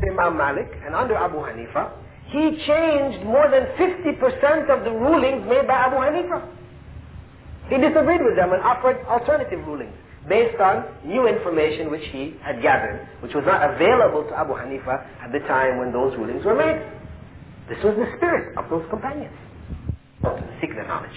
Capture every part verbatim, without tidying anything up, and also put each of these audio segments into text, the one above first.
Imam Malik and under Abu Hanifa, he changed more than fifty percent of the rulings made by Abu Hanifa. He disagreed with them and offered alternative rulings based on new information which he had gathered, which was not available to Abu Hanifa at the time when those rulings were made. This was the spirit of those companions. Seek the knowledge.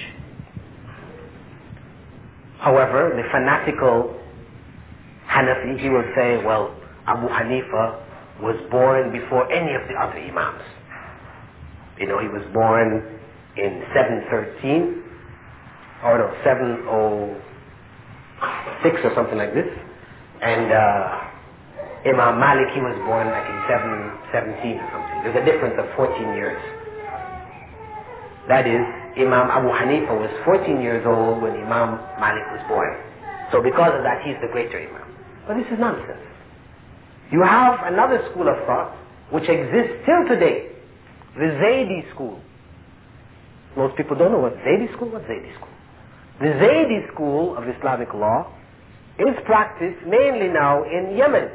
However, the fanatical Hanafi, he will say, well, Abu Hanifa was born before any of the other Imams. You know, he was born in seven thirteen, or no, seven oh six or something like this. And uh, Imam Malik, he was born like in seven seventeen or something. There's a difference of fourteen years. That is, Imam Abu Hanifa was fourteen years old when Imam Malik was born. So because of that, he's the greater Imam. But this is nonsense. You have another school of thought which exists till today, the Zaydi school. Most people don't know what Zaydi school, what's Zaydi school? The Zaydi school of Islamic law is practiced mainly now in Yemen.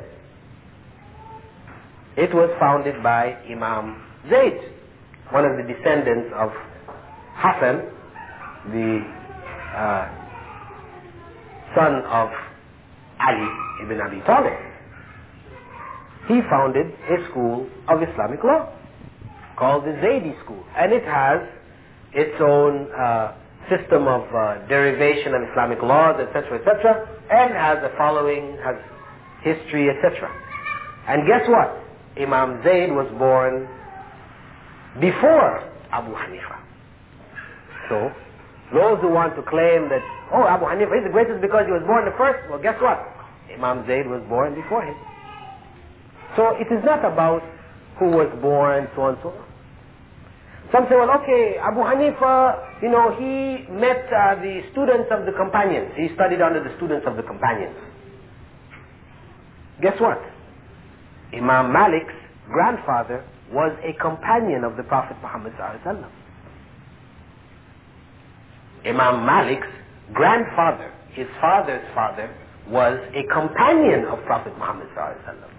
It was founded by Imam Zayd, one of the descendants of Hassan, the uh, son of Ali ibn Abi Talib. He founded a school of Islamic law called the Zaydi school, and it has its own uh, system of uh, derivation of Islamic laws, et cetera, et cetera, and has a following, has history, et cetera. And guess what? Imam Zayd was born before Abu Hanifa. So, those who want to claim that, oh, Abu Hanifa is the greatest because he was born the first, well, guess what? Imam Zayd was born before him. So, it is not about who was born, so on and so on. Some say, well, okay, Abu Hanifa, you know, he met uh, the students of the companions. He studied under the students of the companions. Guess what? Imam Malik's grandfather was a companion of the Prophet Muhammad sallallahu alaihi wasallam. Imam Malik's grandfather, his father's father, was a companion of Prophet Muhammad sallallahu alaihi wasallam.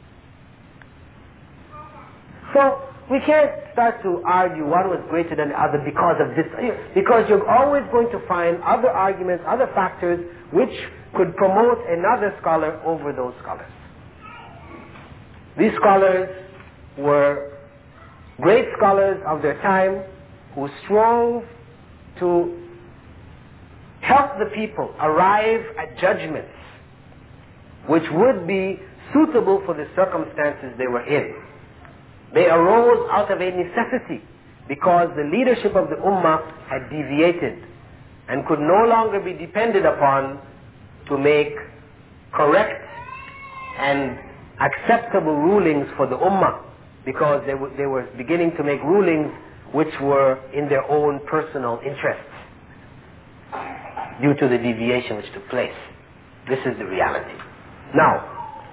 So, we can't start to argue one was greater than the other because of this, because you're always going to find other arguments, other factors which could promote another scholar over those scholars. These scholars were great scholars of their time who strove to help the people arrive at judgments which would be suitable for the circumstances they were in. They arose out of a necessity because the leadership of the Ummah had deviated and could no longer be depended upon to make correct and acceptable rulings for the Ummah, because they, they were beginning to make rulings which were in their own personal interests due to the deviation which took place. This is the reality. Now,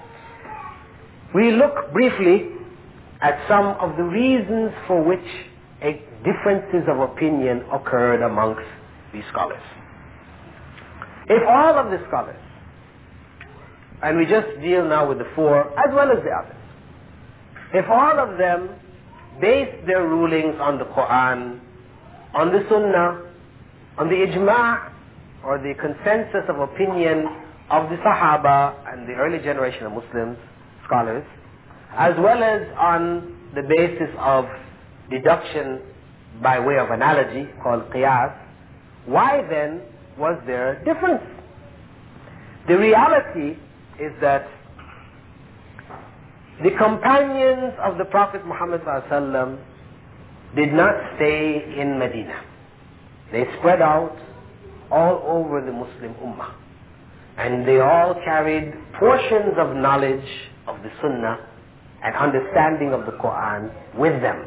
we look briefly at some of the reasons for which a differences of opinion occurred amongst these scholars. If all of the scholars, and we just deal now with the four as well as the others, if all of them based their rulings on the Quran, on the Sunnah, on the Ijma' or the consensus of opinion of the Sahaba and the early generation of Muslims, scholars, as well as on the basis of deduction by way of analogy called qiyas, why then was there a difference? The reality is that the companions of the Prophet Muhammad ﷺ did not stay in Medina. They spread out all over the Muslim Ummah, and they all carried portions of knowledge of the Sunnah and understanding of the Quran with them.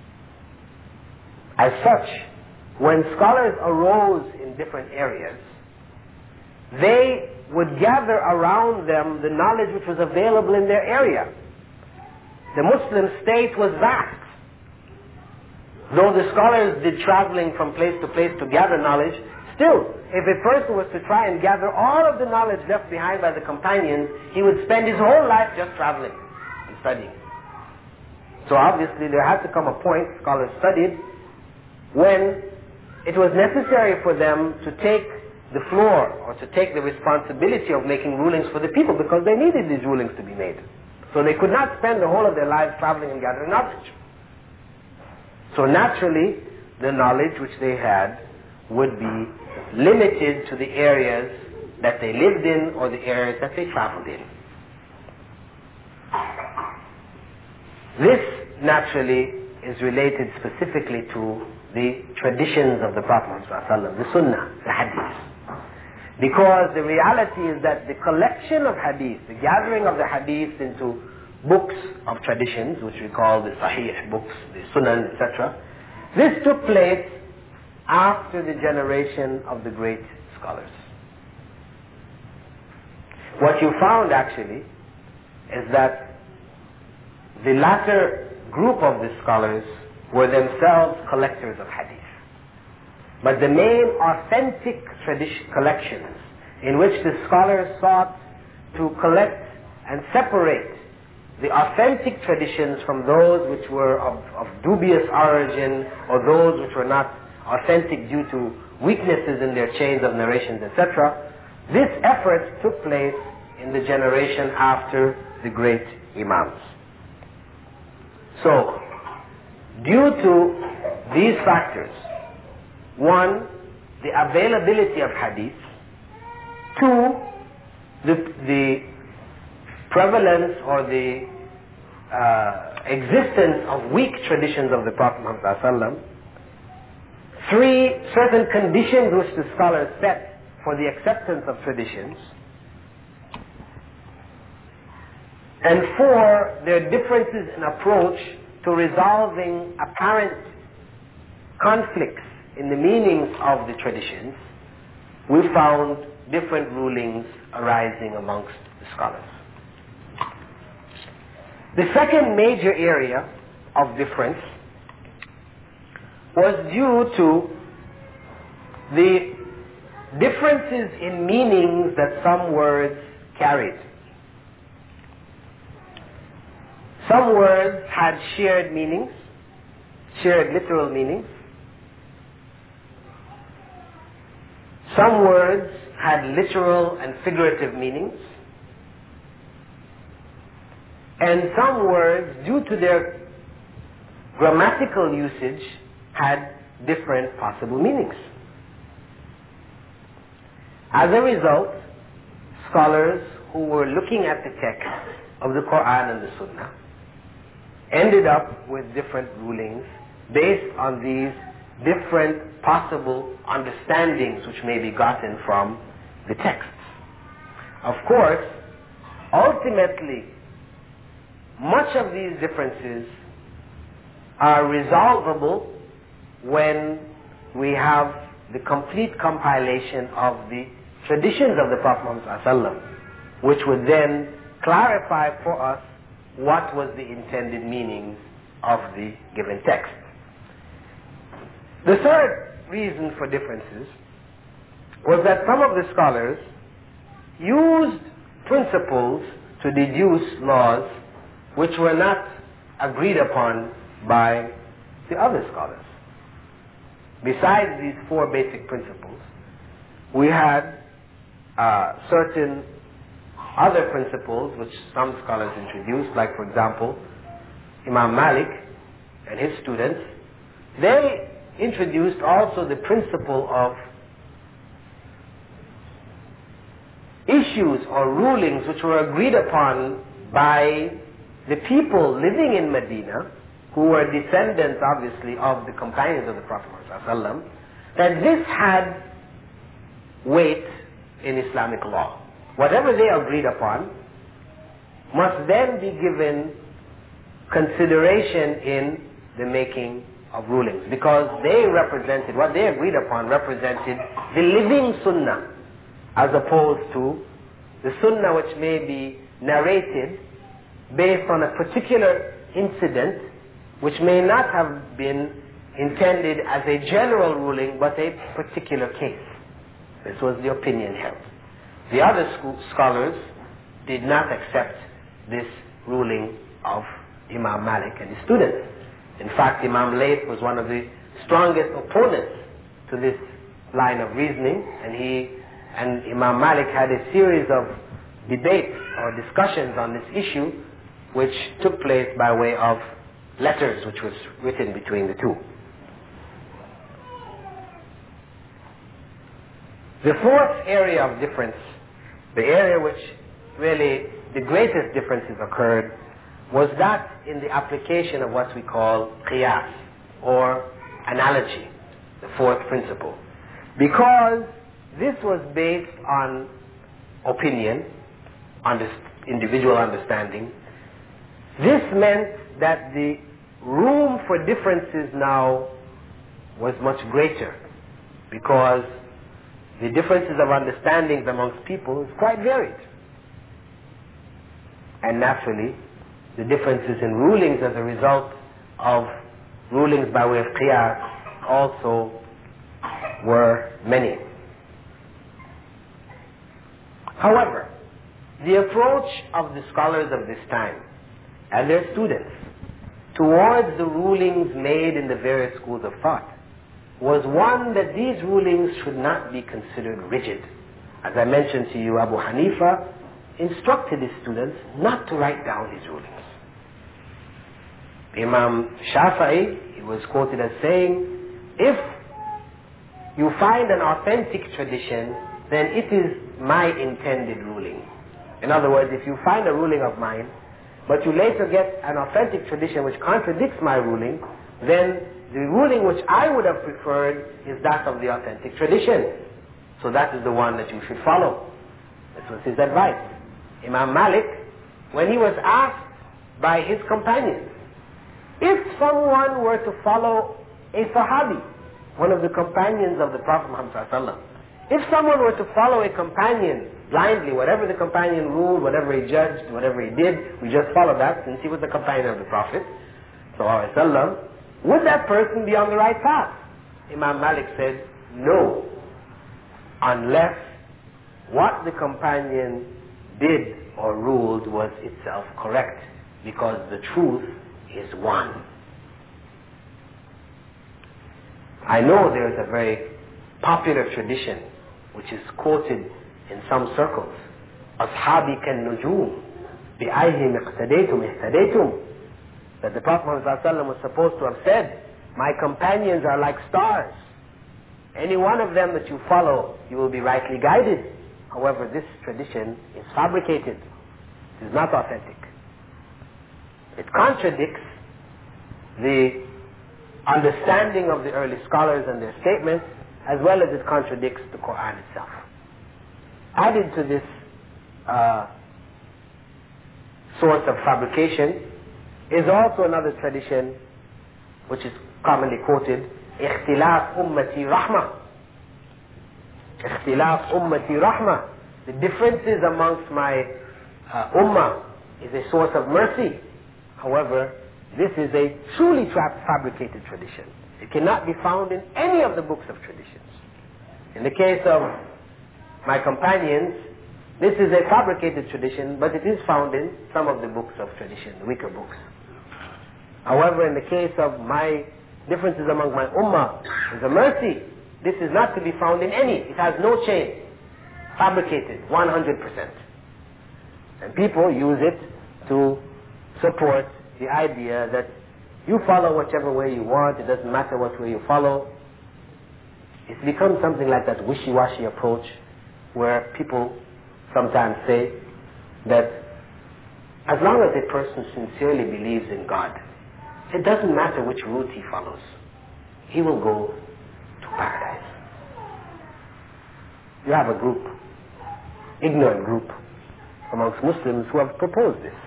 As such, when scholars arose in different areas, they would gather around them the knowledge which was available in their area. The Muslim state was vast. Though the scholars did traveling from place to place to gather knowledge, still, if a person was to try and gather all of the knowledge left behind by the companions, he would spend his whole life just traveling and studying. So obviously there had to come a point, scholars studied, when it was necessary for them to take the floor or to take the responsibility of making rulings for the people, because they needed these rulings to be made. So they could not spend the whole of their lives traveling and gathering knowledge. So naturally, the knowledge which they had would be limited to the areas that they lived in or the areas that they traveled in. This naturally is related specifically to the traditions of the Prophet ﷺ, the Sunnah, the Hadith. Because the reality is that the collection of Hadith, the gathering of the Hadith into books of traditions, which we call the Sahih books, the Sunan, et cetera, this took place after the generation of the great scholars. What you found actually is that the latter group of the scholars were themselves collectors of hadith. But the main authentic tradition collections in which the scholars sought to collect and separate the authentic traditions from those which were of, of dubious origin or those which were not authentic due to weaknesses in their chains of narrations, et cetera, this effort took place in the generation after the great Imams. So, due to these factors, one, the availability of hadith, two, the, the prevalence or the uh, existence of weak traditions of the Prophet Muhammad, three, certain conditions which the scholars set for the acceptance of traditions, and four, their differences in approach to resolving apparent conflicts in the meanings of the traditions. We found different rulings arising amongst the scholars. The second major area of difference was due to the differences in meanings that some words carried. Some words had shared meanings, shared literal meanings. Some words had literal and figurative meanings. And some words, due to their grammatical usage, had different possible meanings. As a result, scholars who were looking at the text of the Quran and the Sunnah ended up with different rulings based on these different possible understandings which may be gotten from the texts. Of course, ultimately, much of these differences are resolvable when we have the complete compilation of the traditions of the Prophet Muhammad, which would then clarify for us what was the intended meaning of the given text. The third reason for differences was that some of the scholars used principles to deduce laws which were not agreed upon by the other scholars. Besides these four basic principles, we had uh, certain other principles which some scholars introduced, like for example, Imam Malik and his students. They introduced also the principle of issues or rulings which were agreed upon by the people living in Medina, who were descendants obviously of the companions of the Prophet ﷺ, that this had weight in Islamic law. Whatever they agreed upon must then be given consideration in the making of rulings, because they represented, what they agreed upon represented the living sunnah, as opposed to the sunnah which may be narrated based on a particular incident which may not have been intended as a general ruling but a particular case. This was the opinion held. The other school scholars did not accept this ruling of Imam Malik and his students. In fact, Imam Layth was one of the strongest opponents to this line of reasoning, and he and Imam Malik had a series of debates or discussions on this issue, which took place by way of letters which was written between the two. The fourth area of difference, the area which really the greatest differences occurred, was that in the application of what we call qiyas, or analogy, the fourth principle. Because this was based on opinion, under individual understanding, this meant that the room for differences now was much greater, because the differences of understandings amongst people is quite varied. And naturally, the differences in rulings as a result of rulings by way of qiyas also were many. However, the approach of the scholars of this time and their students towards the rulings made in the various schools of thought was one that these rulings should not be considered rigid. As I mentioned to you, Abu Hanifa instructed his students not to write down his rulings. Imam Shafi'i, he was quoted as saying, if you find an authentic tradition, then it is my intended ruling. In other words, if you find a ruling of mine, but you later get an authentic tradition which contradicts my ruling, then the ruling which I would have preferred is that of the authentic tradition. So that is the one that you should follow. This was his advice. Imam Malik, when he was asked by his companions, if someone were to follow a Sahabi, one of the companions of the Prophet Muhammad sallallahu alaihi wasallam, if someone were to follow a companion blindly, whatever the companion ruled, whatever he judged, whatever he did, we just follow that since he was the companion of the Prophet sallallahu alaihi wasallam, would that person be on the right path? Imam Malik said, no, unless what the companion did or ruled was itself correct, because the truth is one. I know there is a very popular tradition which is quoted in some circles. Ashabi kan nujum, bi'ayhim iqtadaytum ihtadaytum. That the Prophet Muhammad was supposed to have said, my companions are like stars. Any one of them that you follow, you will be rightly guided. However, this tradition is fabricated. It is not authentic. It contradicts the understanding of the early scholars and their statements, as well as it contradicts the Quran itself. Added to this uh, source of fabrication is also another tradition which is commonly quoted, اختلاف أمتي رحمة. اختلاف أمتي رحمة. The differences amongst my uh, ummah is a source of mercy. However, this is a truly tra- fabricated tradition. It cannot be found in any of the books of traditions. In the case of my companions, this is a fabricated tradition, but it is found in some of the books of tradition, the weaker books. However, in the case of my differences among my ummah, is a mercy. This is not to be found in any. It has no chain. Fabricated, one hundred percent. And people use it to support the idea that you follow whichever way you want, it doesn't matter what way you follow. It's become something like that wishy-washy approach where people sometimes say that as long as a person sincerely believes in God, it doesn't matter which route he follows, he will go to paradise. You have a group, ignorant group amongst Muslims who have proposed this.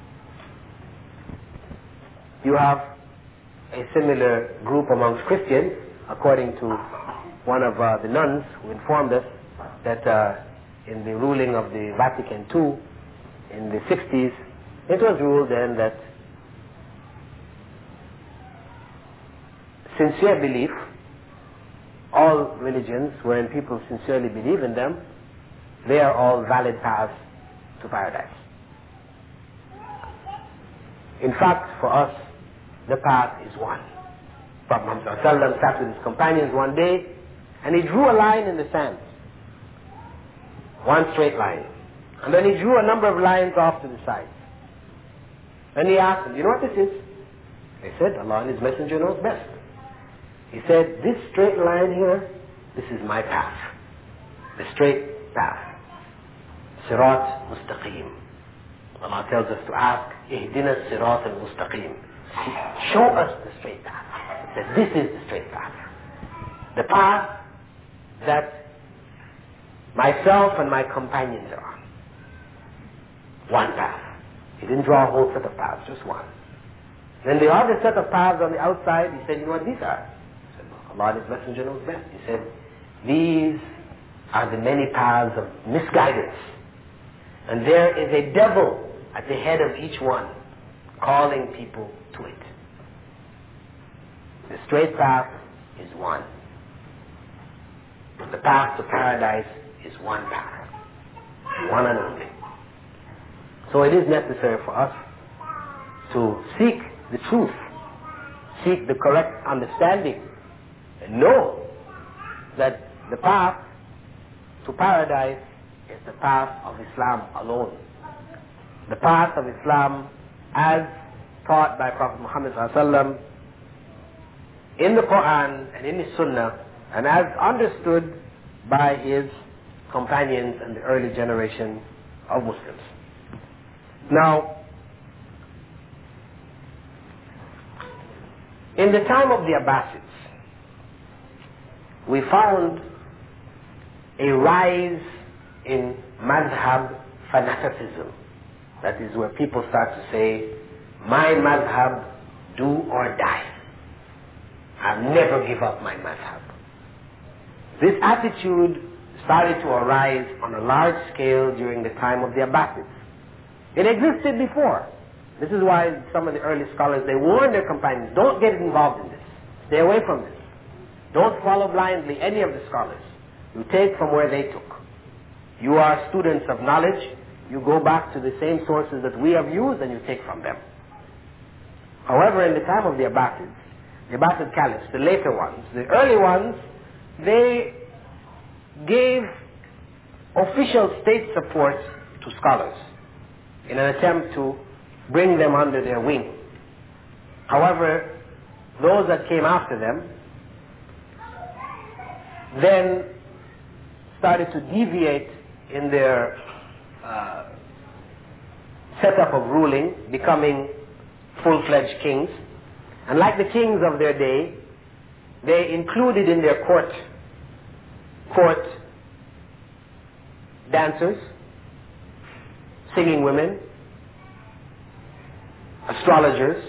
You have a similar group amongst Christians, according to one of uh, the nuns who informed us that uh, in the ruling of the Vatican the Second in the sixties, it was ruled then that sincere belief, all religions wherein people sincerely believe in them, they are all valid paths to paradise. In fact, for us, the path is one. Prophet Muhammad sat with his companions one day, and he drew a line in the sand. One straight line. And then he drew a number of lines off to the sides. Then he asked them, you know what this is? They said, Allah and His Messenger knows best. He said, this straight line here, this is my path. The straight path. Sirat mustaqim. Allah tells us to ask, Ihdina sirat al-mustaqim. Show us the straight path. He said, this is the straight path. The path that myself and my companions are on. One path. He didn't draw a whole set of paths, just one. Then the other set of paths on the outside, he said, you know what these are? He said, Allah and His Messenger knows best. He said, these are the many paths of misguidance. And there is a devil at the head of each one, calling people to it. The straight path is one. The path to paradise is one path. One and only. So it is necessary for us to seek the truth, seek the correct understanding, and know that the path to paradise is the path of Islam alone. The path of Islam as taught by Prophet Muhammad ﷺ in the Quran and in his Sunnah, and as understood by his companions and the early generation of Muslims. Now, in the time of the Abbasids, we found a rise in madhab fanaticism. That is where people start to say, my madhab, do or die. I'll never give up my madhab. This attitude started to arise on a large scale during the time of the Abbasids. It existed before. This is why some of the early scholars, they warned their companions, don't get involved in this. Stay away from this. Don't follow blindly any of the scholars. You take from where they took. You are students of knowledge. You go back to the same sources that we have used and you take from them. However, in the time of the Abbasids, the Abbasid caliphs, the later ones, the early ones, they gave official state support to scholars in an attempt to bring them under their wing. However, those that came after them then started to deviate in their uh, setup of ruling, becoming full-fledged kings. And like the kings of their day, they included in their court, court dancers, singing women, astrologers,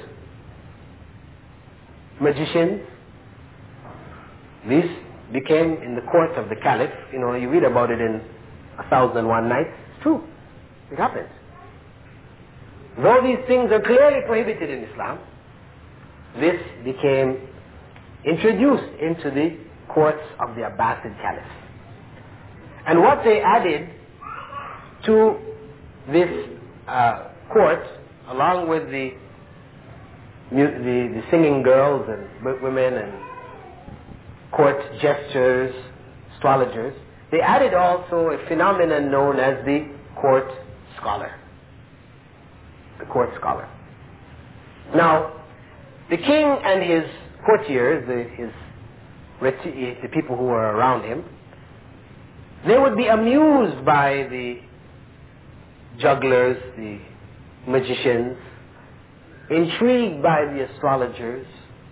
magicians. These became in the court of the caliph. You know, you read about it in A Thousand and One Nights. It's true. It happened. Though these things are clearly prohibited in Islam, this became introduced into the courts of the Abbasid caliphs. And what they added to this uh, court, along with the, the, the singing girls and women and court jesters, astrologers, they added also a phenomenon known as the court scholar. The court scholar. Now, the king and his courtiers, the, his, the people who were around him, they would be amused by the jugglers, the magicians, intrigued by the astrologers,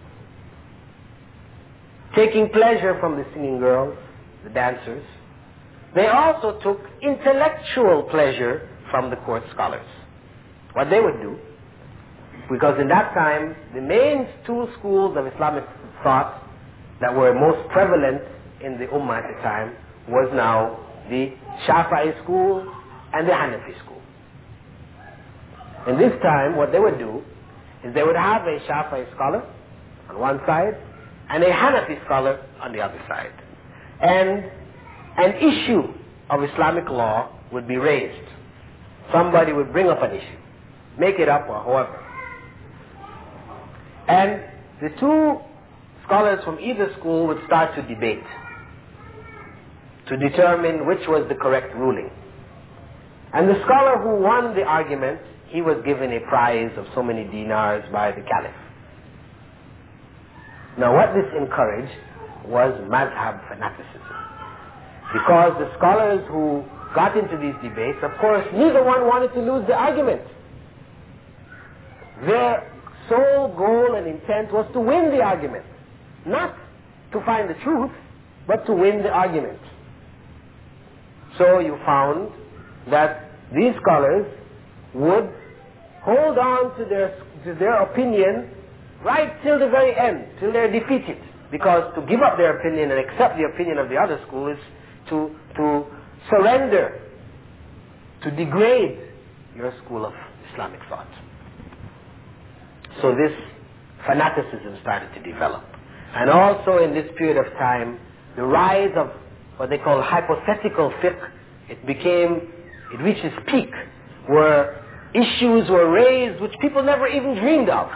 taking pleasure from the singing girls, the dancers. They also took intellectual pleasure from the court scholars. What they would do, because in that time, the main two schools of Islamic thought that were most prevalent in the Ummah at the time was now the Shafi'i school and the Hanafi school. In this time, what they would do is they would have a Shafi'i scholar on one side and a Hanafi scholar on the other side. And an issue of Islamic law would be raised. Somebody would bring up an issue, make it up or however. And the two scholars from either school would start to debate to determine which was the correct ruling. And the scholar who won the argument, he was given a prize of so many dinars by the caliph. Now what this encouraged was madhab fanaticism. Because the scholars who got into these debates, of course, neither one wanted to lose the argument. Their sole goal and intent was to win the argument. Not to find the truth, but to win the argument. So you found that these scholars would hold on to their, to their opinion right till the very end, till they're defeated. Because to give up their opinion and accept the opinion of the other school is to, to surrender, to degrade your school of Islamic thought. So this fanaticism started to develop. And also in this period of time, the rise of what they call hypothetical fiqh, it became, it reached its peak, where issues were raised which people never even dreamed of.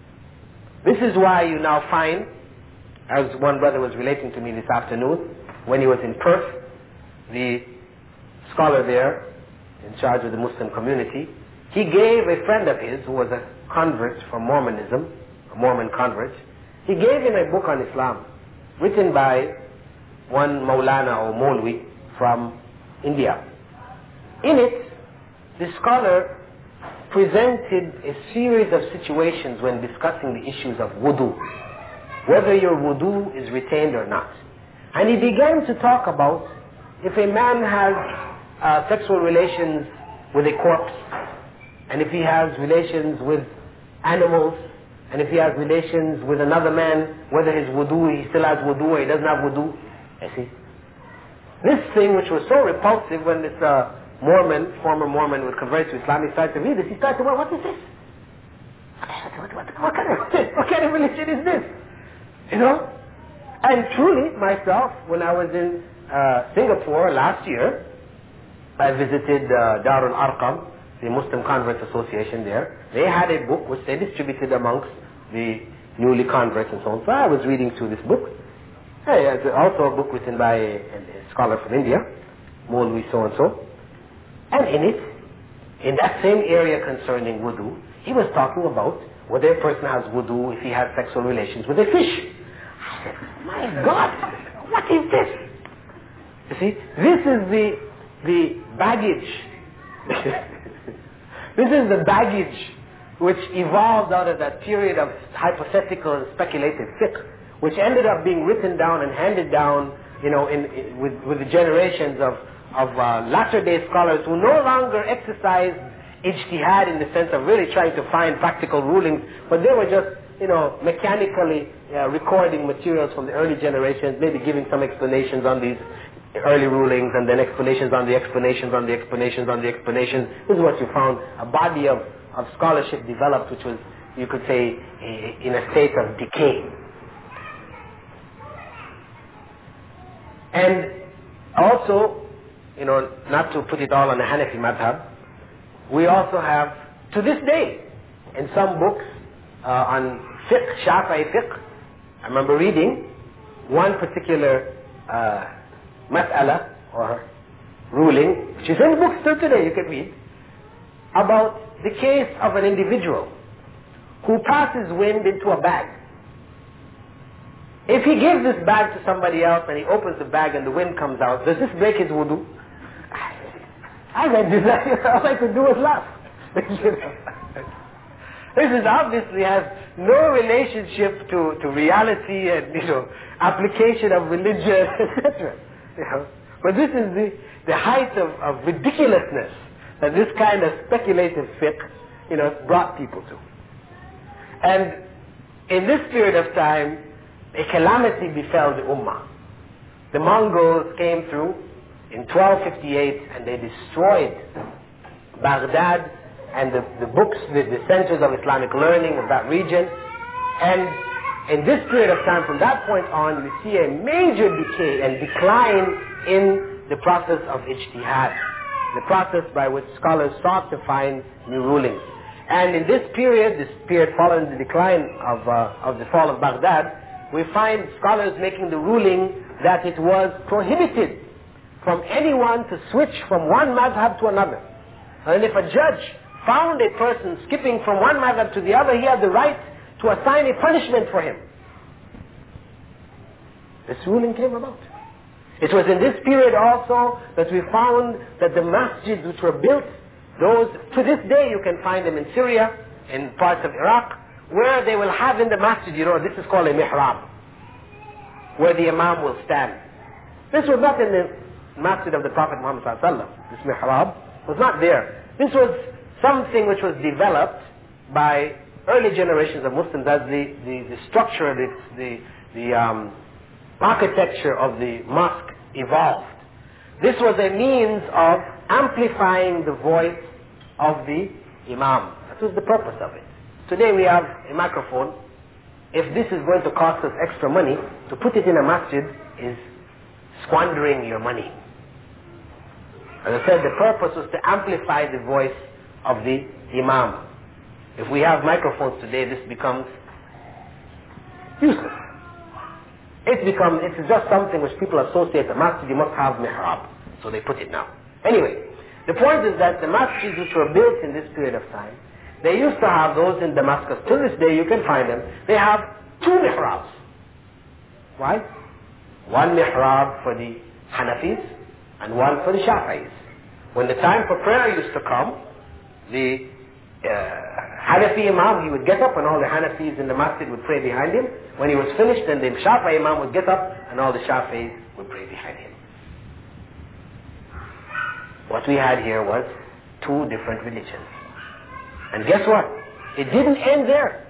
This is why you now find, as one brother was relating to me this afternoon, when he was in Perth, the scholar there, in charge of the Muslim community, he gave a friend of his who was a convert from Mormonism, a Mormon convert, he gave him a book on Islam, written by one Maulana or Maulwi from India. In it, the scholar presented a series of situations when discussing the issues of wudu, whether your wudu is retained or not. And he began to talk about if a man has uh, sexual relations with a corpse, and if he has relations with animals, and if he has relations with another man, whether his wudu, he still has wudu or he doesn't have wudu. You see? This thing which was so repulsive when this uh, Mormon, former Mormon would convert to Islam, he started to read this, he started to wonder, what is this? What, what, what, kind of, what kind of religion is this? You know? And truly, myself, when I was in uh, Singapore last year, I visited uh, Darul Arqam, the Muslim Converts Association there. They had a book which they distributed amongst the newly converts and so on. So I was reading through this book. Hey, it's also a book written by a, a scholar from India, Maulwi so-and-so. And in it, in that same area concerning wudu, he was talking about whether a person has wudu if he has sexual relations with a fish. I said, my God, what is this? You see, this is the, the baggage. This is the baggage which evolved out of that period of hypothetical and speculative fiqh, which ended up being written down and handed down, you know, in, in, with, with the generations of, of uh, latter-day scholars who no longer exercised ijtihad in the sense of really trying to find practical rulings, but they were just, you know, mechanically uh, recording materials from the early generations, maybe giving some explanations on these early rulings and then explanations on the explanations on the explanations on the explanations. This is what you found, a body of, of scholarship developed which was, you could say, a, in a state of decay. And also, you know, not to put it all on the Hanafi madhab, we also have, to this day, in some books uh, on fiqh, Shafi'i fiqh, I remember reading one particular uh, mas'ala or ruling, which is in the books still today, you can read, about the case of an individual who passes wind into a bag. If he gives this bag to somebody else and he opens the bag and the wind comes out, does this break his wudu? I read this, all I could do was laugh. This is obviously has no relationship to, to reality and, you know, application of religion, et cetera. You know? But this is the, the height of, of ridiculousness that this kind of speculative fiqh, you know, brought people to. And in this period of time, a calamity befell the Ummah. The Mongols came through in twelve fifty-eight and they destroyed Baghdad and the, the books, the, the centers of Islamic learning of that region. And in this period of time, from that point on, you see a major decay and decline in the process of ijtihad, the process by which scholars sought to find new rulings. And in this period, this period following the decline of, uh, of the fall of Baghdad, we find scholars making the ruling that it was prohibited from anyone to switch from one madhab to another. And if a judge found a person skipping from one madhab to the other, he had the right to assign a punishment for him. This ruling came about. It was in this period also that we found that the masjids which were built, those, to this day you can find them in Syria, in parts of Iraq, where they will have in the masjid, you know, this is called a mihrab, where the imam will stand. This was not in the masjid of the Prophet Muhammad sallallahu alaihi wasallam. This mihrab was not there. This was something which was developed by early generations of Muslims as the, the, the structure, the, the, the um, architecture of the mosque evolved. This was a means of amplifying the voice of the imam. That was the purpose of it. Today we have a microphone. If this is going to cost us extra money, to put it in a masjid is squandering your money. As I said, the purpose was to amplify the voice of the imam. If we have microphones today, this becomes useless. It becomes, it's just something which people associate the masjid, you must have mihrab. So they put it now. Anyway, the point is that the masjids which were built in this period of time, they used to have those in Damascus. Till this day you can find them. They have two mihrabs. Why? One mihrab for the Hanafis and one for the Shafi'is. When the time for prayer used to come, the uh, Hanafi Imam, he would get up and all the Hanafis in the masjid would pray behind him. When he was finished, then the Shafi'i Imam would get up and all the Shafi'is would pray behind him. What we had here was two different religions. And guess what? It didn't end there.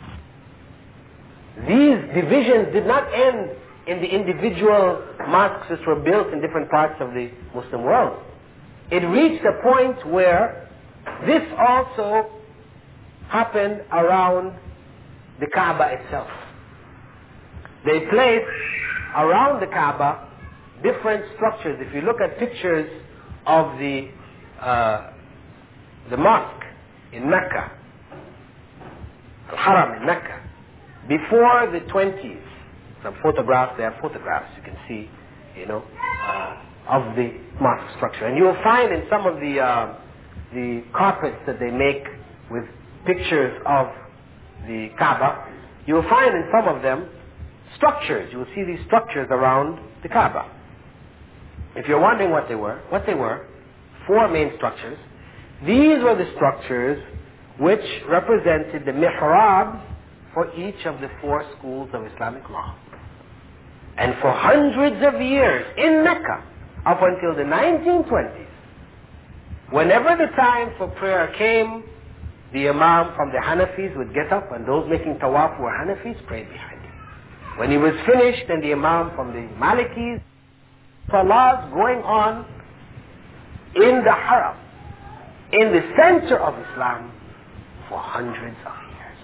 These divisions did not end in the individual mosques which were built in different parts of the Muslim world. It reached a point where this also happened around the Kaaba itself. They placed around the Kaaba different structures. If you look at pictures of the uh, the mosque in Mecca, Al-Haram in Mecca, before the twenties, some photographs, they have photographs, you can see, you know, uh, of the mosque structure. And you will find in some of the, uh, the carpets that they make with pictures of the Kaaba, you will find in some of them structures. You will see these structures around the Kaaba. If you're wondering what they were, what they were, four main structures. These were the structures which represented the mihrabs for each of the four schools of Islamic law. And for hundreds of years in Mecca, up until the nineteen twenties, whenever the time for prayer came, the Imam from the Hanafis would get up and those making tawaf who were Hanafis prayed behind him. When he was finished, then the Imam from the Malikis, salahs going on in the Haram, in the center of Islam for hundreds of years.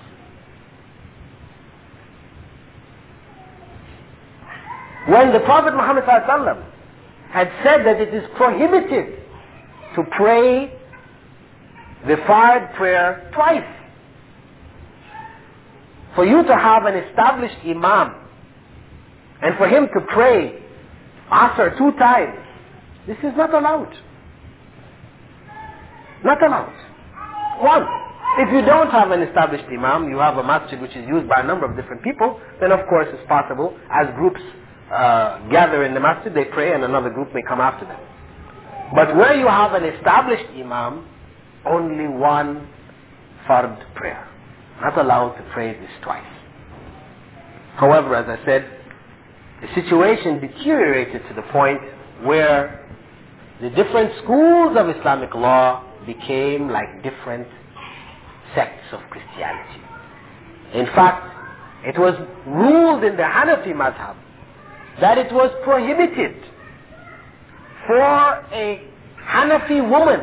When the Prophet Muhammad ﷺ had said that it is prohibited to pray the Fard prayer twice, for you to have an established Imam and for him to pray Asr two times, this is not allowed. Not allowed. One, if you don't have an established Imam, you have a masjid which is used by a number of different people, then of course it's possible, as groups uh, gather in the masjid, they pray and another group may come after them. But where you have an established Imam, only one Fard prayer. Not allowed to pray this twice. However, as I said, the situation deteriorated to the point where the different schools of Islamic law became like different sects of Christianity. In fact, it was ruled in the Hanafi madhab that it was prohibited for a Hanafi woman.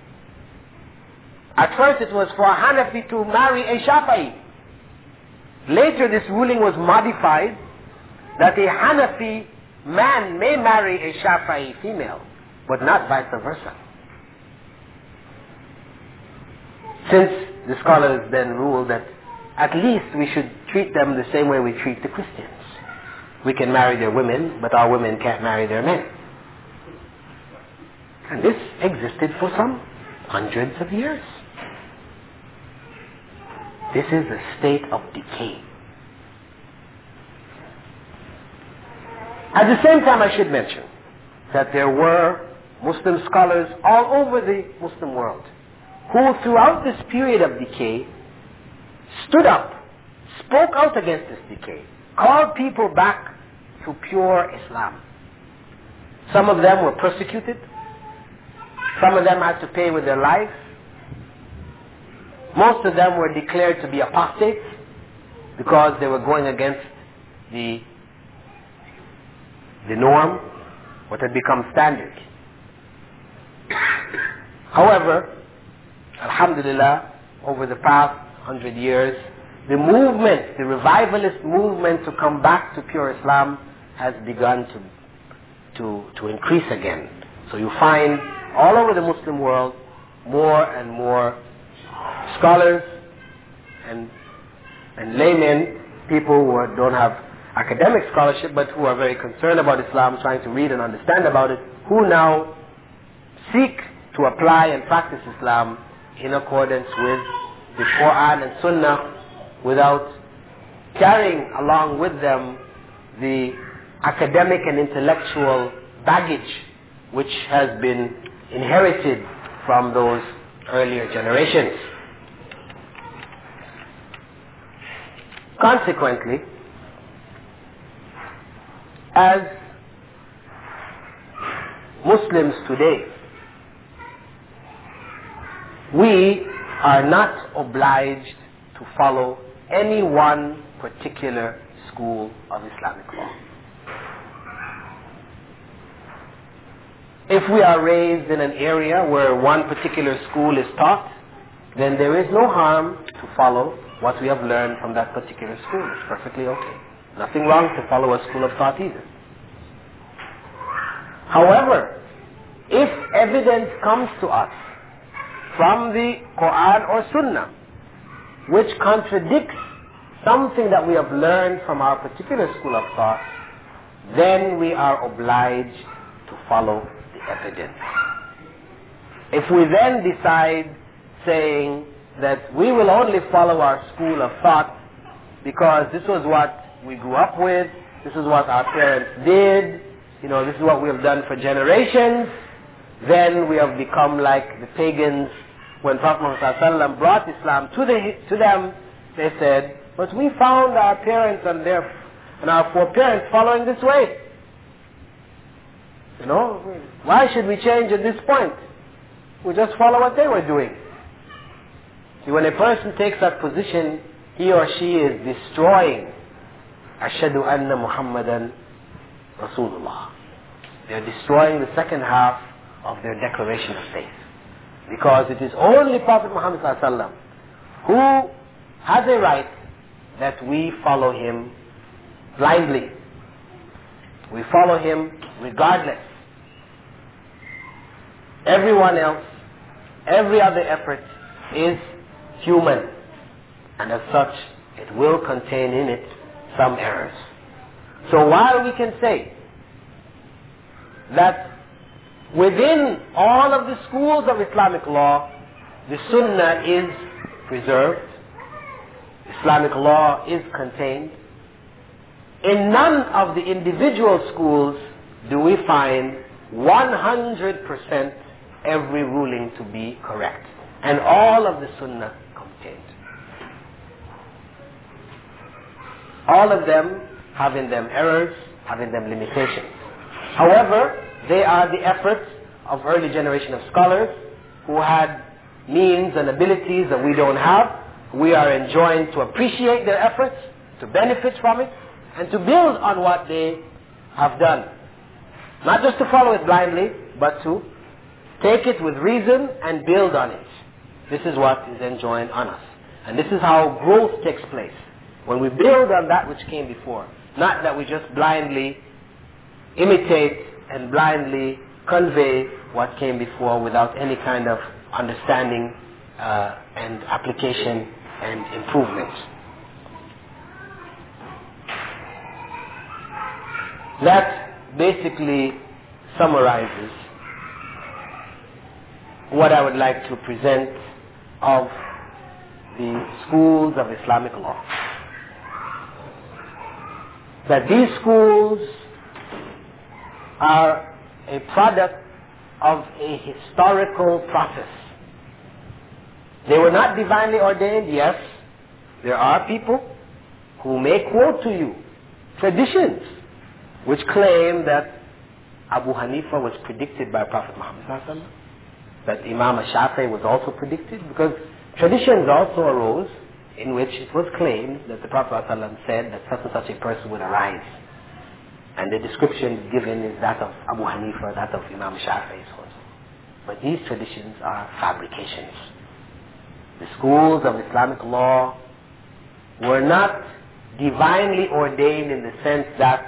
At first it was for a Hanafi to marry a Shafi'i. Later this ruling was modified that a Hanafi man may marry a Shafi'i female, but not vice versa. Since the scholars then ruled that at least we should treat them the same way we treat the Christians. We can marry their women, but our women can't marry their men. And this existed for some hundreds of years. This is a state of decay. At the same time, I should mention that there were Muslim scholars all over the Muslim world who throughout this period of decay stood up, spoke out against this decay, called people back to pure Islam. Some of them were persecuted. Some of them had to pay with their life. Most of them were declared to be apostates because they were going against the, the norm, what had become standard. However, alhamdulillah, over the past hundred years, the movement, the revivalist movement to come back to pure Islam has begun to, to, to increase again. So you find all over the Muslim world more and more scholars and, and laymen, people who are, don't have academic scholarship but who are very concerned about Islam, trying to read and understand about it, who now seek to apply and practice Islam in accordance with the Quran and Sunnah without carrying along with them the academic and intellectual baggage which has been inherited from those earlier generations. Consequently, as Muslims today, we are not obliged to follow any one particular school of Islamic law. If we are raised in an area where one particular school is taught, then there is no harm to follow what we have learned from that particular school. It's perfectly okay. Nothing wrong to follow a school of thought either. However, if evidence comes to us from the Quran or Sunnah which contradicts something that we have learned from our particular school of thought, then we are obliged to follow the evidence. If we then decide saying that we will only follow our school of thought because this was what we grew up with, this is what our parents did, you know, this is what we have done for generations, then we have become like the pagans. When Prophet Muhammad brought Islam to, the, to them, they said, but we found our parents and their and our foreparents following this way. You know, why should we change at this point? We just follow what they were doing. See, when a person takes that position, he or she is destroying Ashhadu anna Muhammadan Rasulullah. They are destroying the second half of their declaration of faith. Because it is only Prophet Muhammad ﷺ who has a right that we follow him blindly. We follow him regardless. Everyone else, every other effort is human. And as such, it will contain in it some errors. So while we can say that within all of the schools of Islamic law, the Sunnah is preserved, Islamic law is contained, in none of the individual schools do we find one hundred percent every ruling to be correct, and all of the Sunnah contained. All of them having them errors, having them limitations. However, they are the efforts of early generation of scholars who had means and abilities that we don't have. We are enjoined to appreciate their efforts, to benefit from it, and to build on what they have done. Not just to follow it blindly, but to take it with reason and build on it. This is what is enjoined on us. And this is how growth takes place. When we build on that which came before. Not that we just blindly imitate and blindly convey what came before without any kind of understanding uh, and application and improvement. That basically summarizes what I would like to present of the schools of Islamic law. That these schools are a product of a historical process. They were not divinely ordained, yes. There are people who may quote to you traditions which claim that Abu Hanifa was predicted by Prophet Muhammad sallallahu alaihi wasallam, that Imam Shafi'i was also predicted, because traditions also arose in which it was claimed that the Prophet sallallahu alaihi wasallam said that such and such a person would arise. And the description given is that of Abu Hanifa, that of Imam Shafi'i, so on. But these traditions are fabrications. The schools of Islamic law were not divinely ordained in the sense that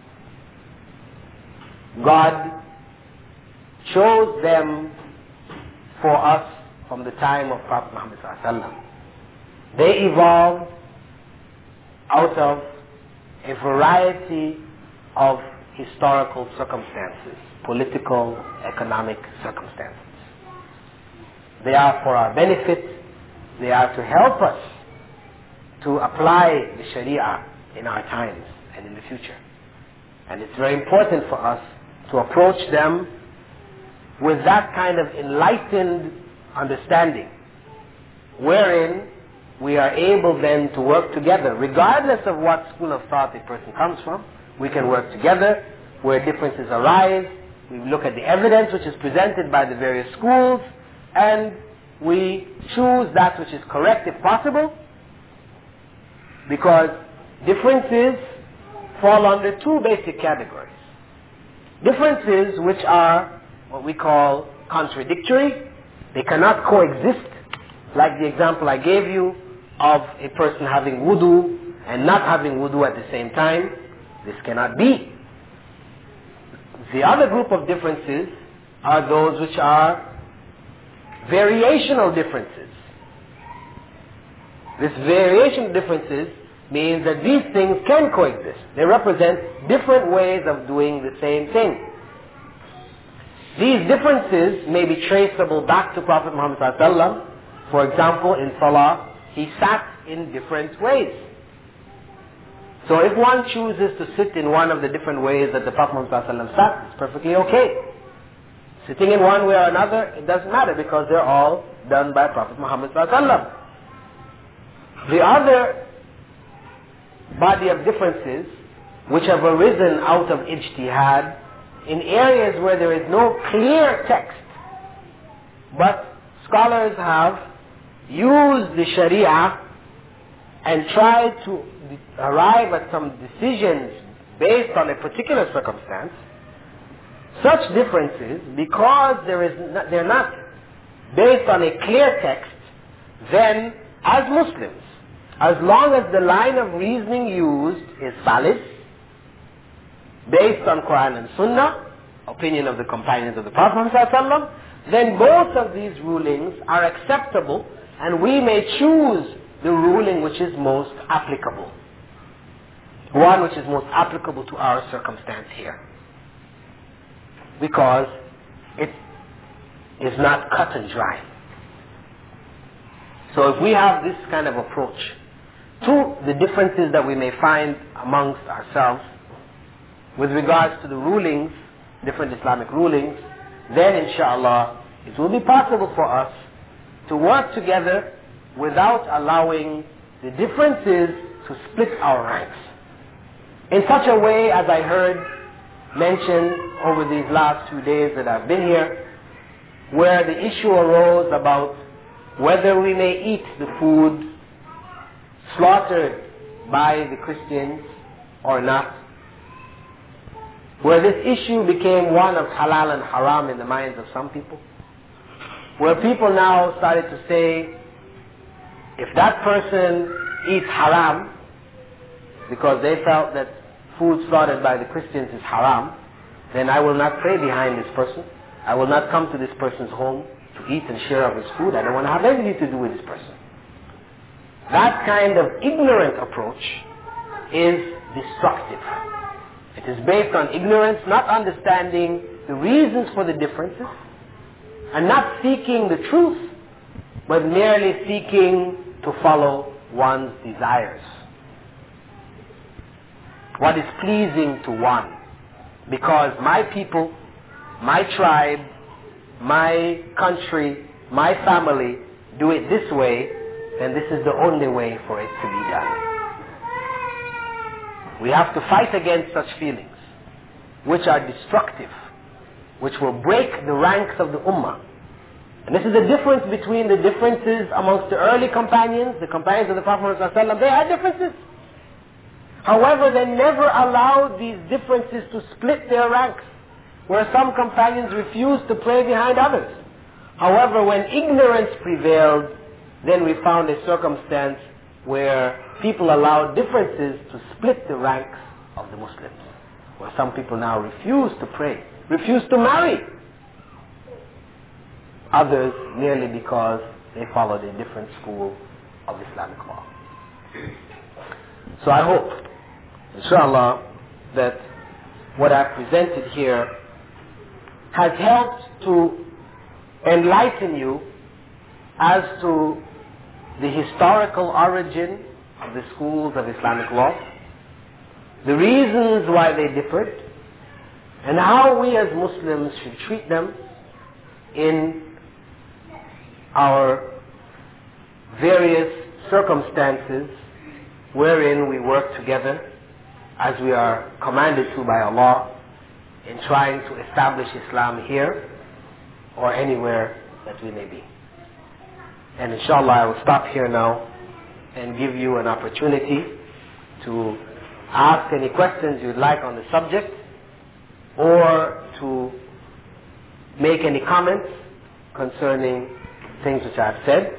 God chose them for us from the time of Prophet Muhammad sallallahu alaihi wasallam. They evolved out of a variety of historical circumstances, political, economic circumstances. They are for our benefit. They are to help us to apply the Sharia in our times and in the future. And it's very important for us to approach them with that kind of enlightened understanding, wherein we are able then to work together, regardless of what school of thought a person comes from. We can work together where differences arise. We look at the evidence which is presented by the various schools, and we choose that which is correct if possible, because differences fall under two basic categories. Differences which are what we call contradictory. They cannot coexist, like the example I gave you of a person having wudu and not having wudu at the same time. This cannot be. The other group of differences are those which are variational differences. This variation of differences means that these things can coexist. They represent different ways of doing the same thing. These differences may be traceable back to Prophet Muhammad sallallahu alaihi wasallam. For example, in Salah, he sat in different ways. So if one chooses to sit in one of the different ways that the Prophet Muhammad sallallahu alaihi wasallam sat, it's perfectly okay. Sitting in one way or another, it doesn't matter, because they're all done by Prophet Muhammad sallallahu alaihi wasallam. The other body of differences which have arisen out of ijtihad in areas where there is no clear text, but scholars have used the Sharia and tried to arrive at some decisions based on a particular circumstance. Such differences, because there is not, they're not based on a clear text, then as Muslims, as long as the line of reasoning used is valid, based on Quran and Sunnah, opinion of the companions of the Prophet ﷺ, then both of these rulings are acceptable, and we may choose the ruling which is most applicable. One which is most applicable to our circumstance here. Because it is not cut and dry. So if we have this kind of approach to the differences that we may find amongst ourselves with regards to the rulings, different Islamic rulings, then inshallah it will be possible for us to work together without allowing the differences to split our ranks. In such a way, as I heard mentioned over these last few days that I've been here, where the issue arose about whether we may eat the food slaughtered by the Christians or not, where this issue became one of halal and haram in the minds of some people, where people now started to say, if that person eats haram, because they felt that food slaughtered by the Christians is haram, then I will not pray behind this person. I will not come to this person's home. to eat and share of his food. I don't want to have anything to do with this person. That kind of ignorant approach is destructive. It is based on ignorance, not understanding the reasons for the differences, and not seeking the truth, but merely seeking to follow one's desires. What is pleasing to one. Because my people, my tribe, my country, my family do it this way, then this is the only way for it to be done. We have to fight against such feelings, which are destructive, which will break the ranks of the ummah. And this is the difference between the differences amongst the early companions, the companions of the Prophet ﷺ. They had differences. However, they never allowed these differences to split their ranks, where some companions refused to pray behind others. However, when ignorance prevailed, then we found a circumstance where people allowed differences to split the ranks of the Muslims, where some people now refuse to pray, refuse to marry. Others merely because they followed a different school of Islamic law. So I hope, inshallah, that what I've presented here has helped to enlighten you as to the historical origin of the schools of Islamic law, the reasons why they differed, and how we as Muslims should treat them in our various circumstances wherein we work together as we are commanded to by Allah in trying to establish Islam here or anywhere that we may be. And inshallah I will stop here now and give you an opportunity to ask any questions you'd like on the subject or to make any comments concerning things which I have said.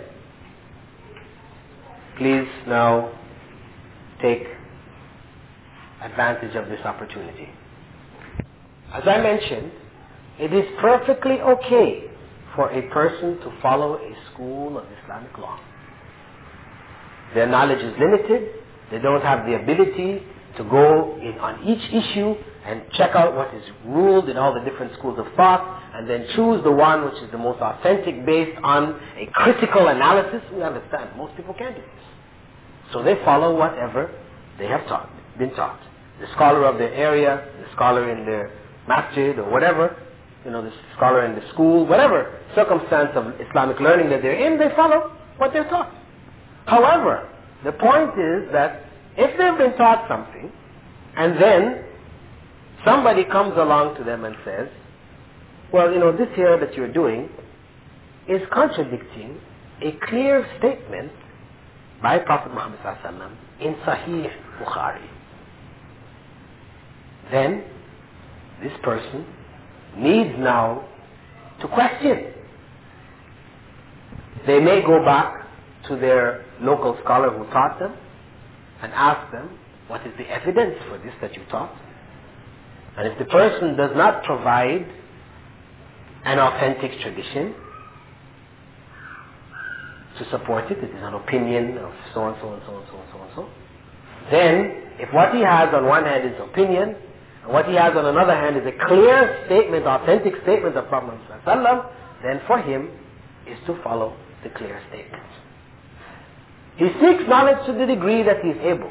Please now take advantage of this opportunity. As I mentioned, it is perfectly okay for a person to follow a school of Islamic law. Their knowledge is limited. They don't have the ability to go in on each issue and check out what is ruled in all the different schools of thought and then choose the one which is the most authentic based on a critical analysis. We understand most people can't do this. So they follow whatever they have taught, been taught. The scholar of their area, the scholar in their masjid or whatever, you know, the scholar in the school, whatever circumstance of Islamic learning that they're in, they follow what they're taught. However, the point is that if they've been taught something and then somebody comes along to them and says, well, you know, this here that you're doing is contradicting a clear statement by Prophet Muhammad sallallahu alaihi wasallam in Sahih Bukhari. Then this person needs now to question. They may go back to their local scholar who taught them and ask them, what is the evidence for this that you taught? And if the person does not provide an authentic tradition to support it, it is an opinion of so and so and so and so and so and so, then if what he has on one hand is opinion, and what he has on another hand is a clear statement, authentic statement of Prophet Muhammad, then for him is to follow the clear statement. He seeks knowledge to the degree that he is able.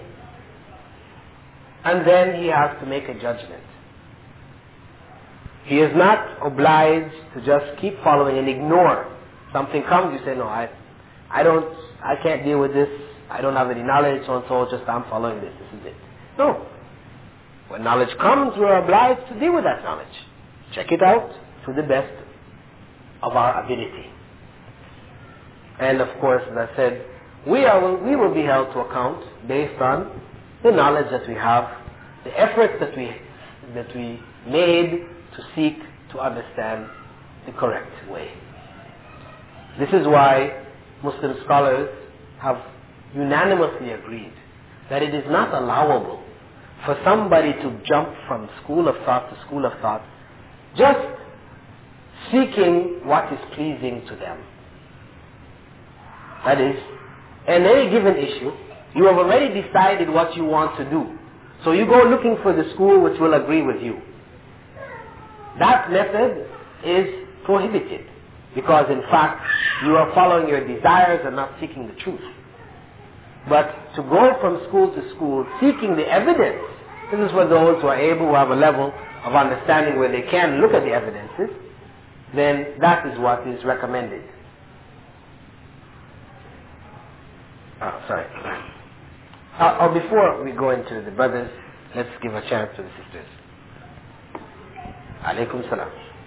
And then he has to make a judgment. He is not obliged to just keep following and ignore. Something comes, you say, no, I, I don't, I can't deal with this. I don't have any knowledge, so and so, just I'm following this. This is it. No. When knowledge comes, we're obliged to deal with that knowledge. Check it out to the best of our ability. And of course, as I said, we are we will be held to account based on the knowledge that we have, the efforts that we that we made to seek to understand the correct way. This is why Muslim scholars have unanimously agreed that it is not allowable for somebody to jump from school of thought to school of thought just seeking what is pleasing to them. That is, in any given issue, you have already decided what you want to do. So you go looking for the school which will agree with you. That method is prohibited because in fact you are following your desires and not seeking the truth. But to go from school to school seeking the evidence, this is for those who are able, who have a level of understanding where they can look at the evidences, then that is what is recommended. Oh, sorry. Uh, oh, before we go into the brothers, let's give a chance to the sisters. Alaikum salam.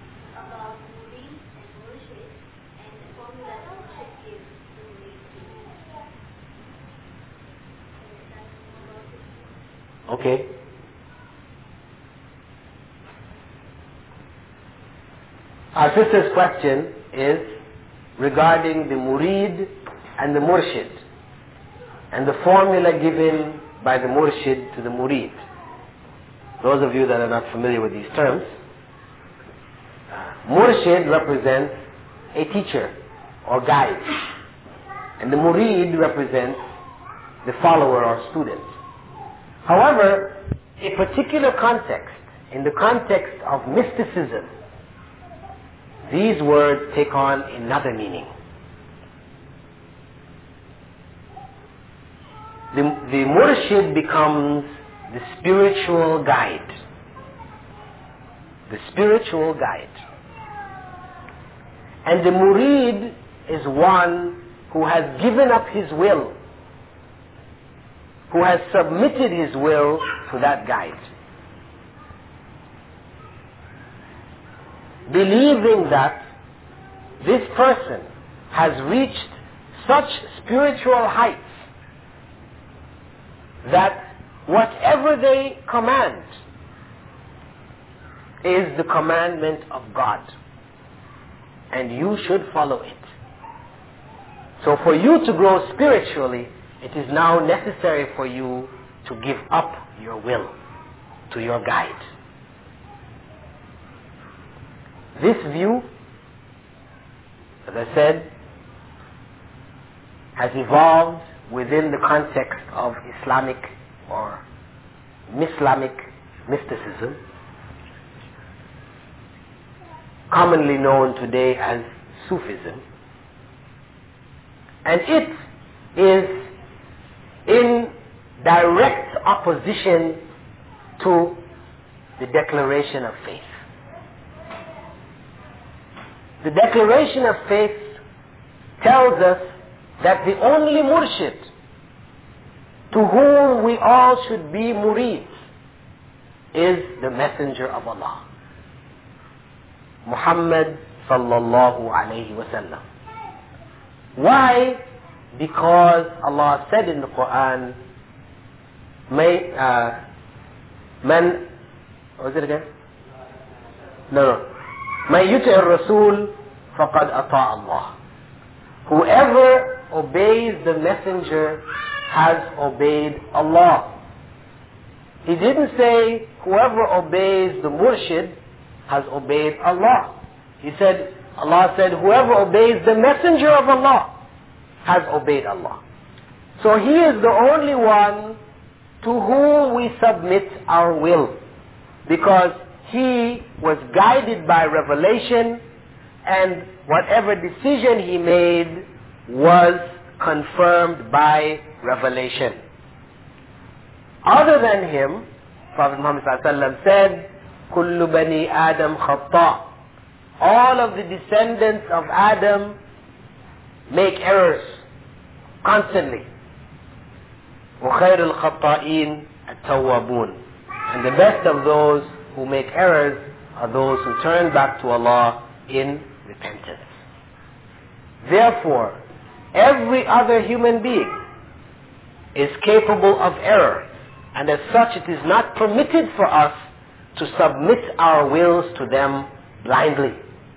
Okay. Our sister's question is regarding the murid and the murshid and the formula given by the murshid to the murid. Those of you that are not familiar with these terms, murshid represents a teacher or guide, and the murid represents the follower or student. However, a particular context, in the context of mysticism, these words take on another meaning. The, the murshid becomes the spiritual guide. The spiritual guide. And the murid is one who has given up his will, who has submitted his will to that guide, believing that this person has reached such spiritual heights that whatever they command is the commandment of God, and you should follow it. So for you to grow spiritually, it is now necessary for you to give up your will to your guide. This view, as I said, has evolved within the context of Islamic or Mislamic mysticism, commonly known today as Sufism. And it is in direct opposition to the declaration of faith. The declaration of faith tells us that the only murshid to whom we all should be murids is the messenger of Allah, Muhammad sallallahu alayhi wa sallam. Why? Because Allah said in the Quran, may, uh, man, what was it again? No, no. Man yuti' ar-rasul faqad ata' Allah. Whoever obeys the messenger has obeyed Allah. He didn't say whoever obeys the murshid has obeyed Allah. He said, Allah said, whoever obeys the messenger of Allah has obeyed Allah. So he is the only one to whom we submit our will, because he was guided by revelation, and whatever decision he made was confirmed by revelation. Other than him, Prophet Muhammad ﷺ said, Kullu bani Adam khata. All of the descendants of Adam make errors constantly. وَخَيْرُ الْخَطَّائِينَ التَّوَّابُونَ. And the best of those who make errors are those who turn back to Allah in repentance. Therefore, every other human being is capable of error, and as such it is not permitted for us to submit our wills to them blindly.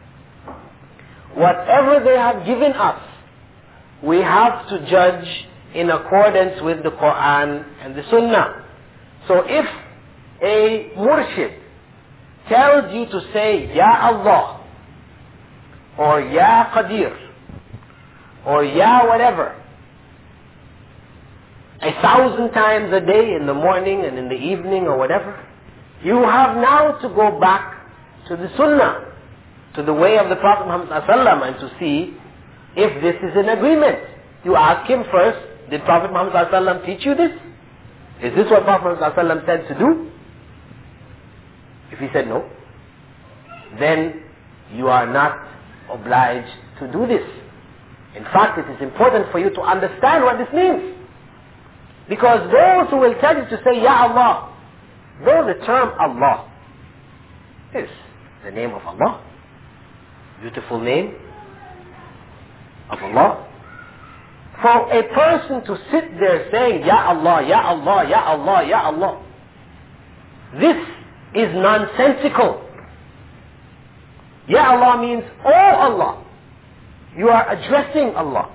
Whatever they have given us, we have to judge in accordance with the Quran and the Sunnah. So if a murshid tells you to say, Ya Allah, or Ya Qadir, or Ya whatever, a thousand times a day in the morning and in the evening or whatever, you have now to go back to the Sunnah, to the way of the Prophet Muhammad ﷺ, and to see if this is an agreement. You ask him first, did Prophet Muhammad ﷺ teach you this? Is this what Prophet Muhammad ﷺ said to do? If he said no, then you are not obliged to do this. In fact, it is important for you to understand what this means. Because those who will tell you to say, Ya Allah, though the term Allah is the name of Allah, beautiful name of Allah, for a person to sit there saying, Ya Allah, Ya Allah, Ya Allah, Ya Allah, this is nonsensical. Ya Allah means, Oh Allah. You are addressing Allah.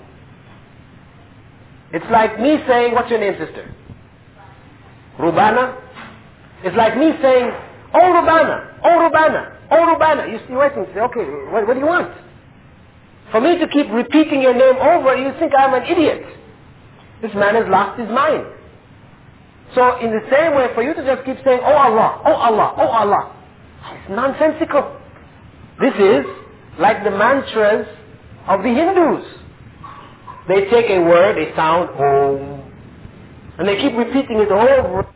It's like me saying, what's your name, sister? Rubana. It's like me saying, Oh Rubana, Oh Rubana, Oh Rubana. You see, wait and say, okay, what, what do you want? For me to keep repeating your name over, you think I'm an idiot. This man has lost his mind. So in the same way, for you to just keep saying, Oh Allah, Oh Allah, Oh Allah, it's nonsensical. This is like the mantras of the Hindus. They take a word, a sound, Om, and they keep repeating it over.